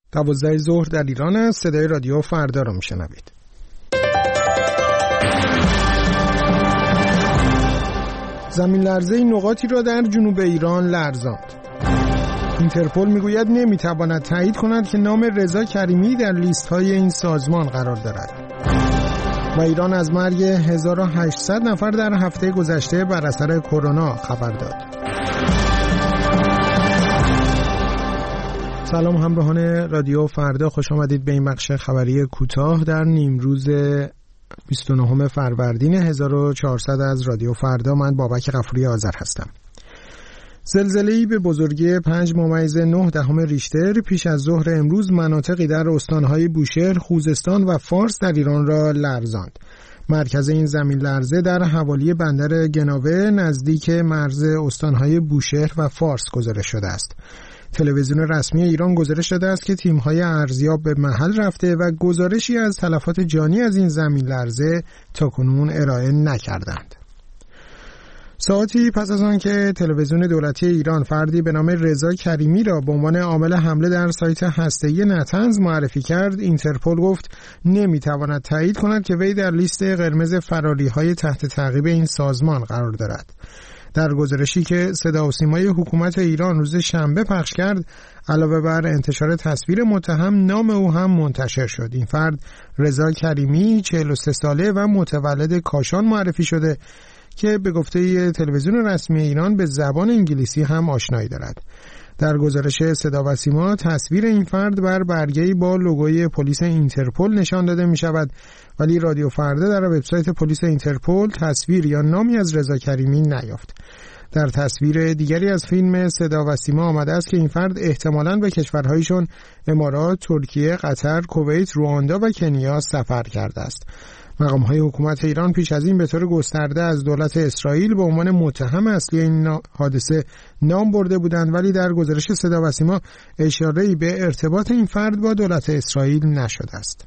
12 ظهر در ایران است. صدای رادیو فردا رو میشنوید. زمین لرزه نقاطی را در جنوب ایران لرزاند. اینترپل میگوید نمیتواند تایید کند که نام رضا کریمی در لیست‌های این سازمان قرار دارد. و ایران از مرگ 1800 نفر در هفته گذشته بر اثر کرونا خبر داد. سلام همراهان رادیو فردا، خوش آمدید به این بخش خبری کوتاه در نیمروز 29 فروردین 1400 از رادیو فردا. من بابک غفوری آذر هستم. زلزله‌ای به بزرگی 5.9 ریشتر پیش از ظهر امروز مناطقی در استان‌های بوشهر، خوزستان و فارس در ایران را لرزاند. مرکز این زمین لرزه در حوالی بندر گناوه نزدیک مرز استان‌های بوشهر و فارس گزارش شده است. تلویزیون رسمی ایران گزارش داده است که تیم‌های ارزیاب به محل رفته و گزارشی از تلفات جانی از این زمین لرزه تاکنون ارائه نکردند. ساعتی پس از آن که تلویزیون دولتی ایران فردی به نام رضا کریمی را به عنوان عامل حمله در سایت هسته‌ای نطنز معرفی کرد، اینترپل گفت نمی‌تواند تایید کند که وی در لیست قرمز فراری‌های تحت تعقیب این سازمان قرار دارد. در گزارشی که صدا و سیمای حکومت ایران روز شنبه پخش کرد، علاوه بر انتشار تصویر متهم، نام او هم منتشر شد. این فرد رضا کریمی 43 ساله و متولد کاشان معرفی شده که به گفته تلویزیون رسمی ایران به زبان انگلیسی هم آشنایی دارد. در گزارش صدا و سیما تصویر این فرد بر برگه‌ای با لوگوی پلیس اینترپل نشان داده می شود، ولی رادیو فردا در وبسایت پلیس اینترپل تصویر یا نامی از رضا کریمی نیافت. در تصویر دیگری از فیلم صدا و سیما آمده است که این فرد احتمالاً به کشورهایی چون امارات، ترکیه، قطر، کویت، رواندا و کنیا سفر کرده است. مقام‌های حکومت ایران پیش از این به طور گسترده از دولت اسرائیل به عنوان متهم اصلی این حادثه نام برده بودند، ولی در گزارش صدا و سیما اشاره‌ای به ارتباط این فرد با دولت اسرائیل نشده است.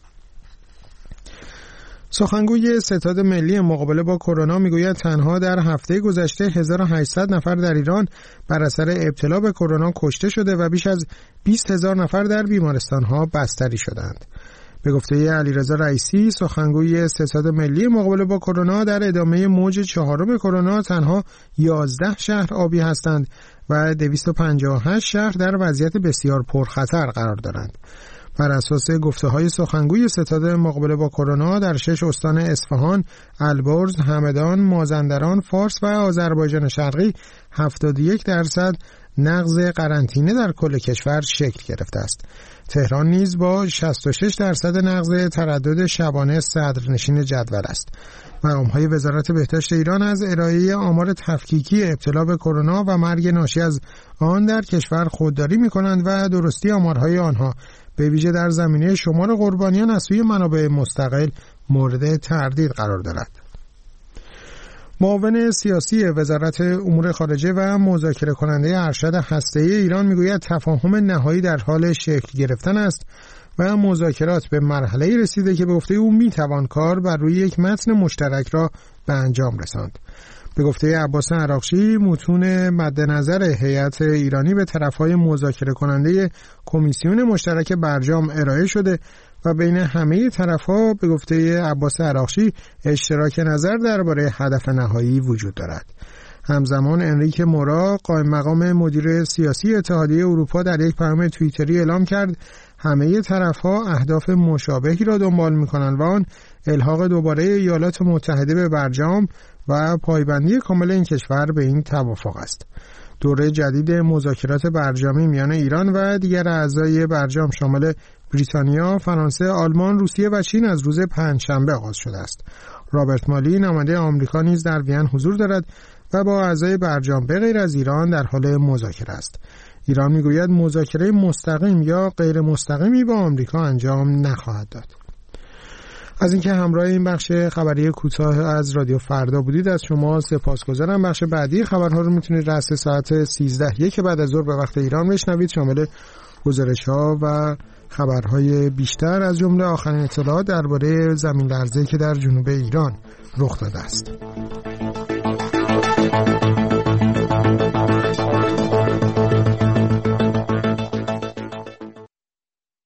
سخنگوی ستاد ملی مقابله با کرونا میگوید تنها در هفته گذشته 1800 نفر در ایران بر اثر ابتلا به کرونا کشته شده و بیش از 20,000 نفر در بیمارستان‌ها بستری شدند. به گفته علیرضا رئیسی، سخنگوی ستاد ملی مقابله با کرونا، در ادامه موج 4 کرونا تنها 11 شهر آبی هستند و 258 شهر در وضعیت بسیار پرخطر قرار دارند. بر اساس گفته‌های سخنگوی ستاد مقابله با کرونا، در 6 استان اصفهان، البرز، همدان، مازندران، فارس و آذربایجان شرقی 71% نقض قرنطینه در کل کشور شکل گرفته است. تهران نیز با 66% نقض تردد شبانه صدرنشین جدول است. مقام‌های وزارت بهداشت ایران از ارائه آمار تفکیکی ابتلا به کرونا و مرگ ناشی از آن در کشور خودداری می‌کنند و درستی آمارهای آنها به ویژه در زمینه شمار قربانیان از سوی منابع مستقل مورد تردید قرار دارد. معاون سیاسی وزارت امور خارجه و مذاکره کننده ارشد هسته‌ای ایران میگوید تفاهم نهایی در حال شکل گرفتن است و مذاکرات به مرحله‌ای رسیده که به گفته او میتوان کار بر روی یک متن مشترک را به انجام رساند. به گفته عباس عراقچی، متون مد نظر هیئت ایرانی به طرف‌های مذاکره کننده کمیسیون مشترک برجام ارائه شده و بین همه طرف‌ها به گفته عباس عراقچی اشتراک نظر درباره هدف نهایی وجود دارد. همزمان انریک مورا، قائم مقام مدیر سیاسی اتحادیه اروپا، در یک پیام توییتری اعلام کرد همه طرف‌ها اهداف مشابهی را دنبال می‌کنند و آن الحاق دوباره ایالات متحده به برجام و پایبندی کامل این کشور به این توافق است. دوره جدید مذاکرات برجامی میان ایران و دیگر اعضای برجام شامل بریتانیا، فرانسه، آلمان، روسیه و چین از روز پنجشنبه آغاز شده است. رابرت مالی، نماینده آمریکا، نیز در وین حضور دارد و با اعضای برجام به غیر از ایران در حال مذاکره است. ایران میگوید مذاکره مستقیم یا غیر مستقیمی با آمریکا انجام نخواهد داد. از اینکه همراه این بخش خبری کوتاه از رادیو فردا بودید از شما سپاسگزارم. بخش بعدی خبرها رو میتونید رأس ساعت 13:01 بعد از ظهر به وقت ایران بشنوید، شامل گزارش‌ها و خبرهای بیشتر از جمله آخرین اطلاعات درباره زمین لرزه‌ای که در جنوب ایران رخ داده است.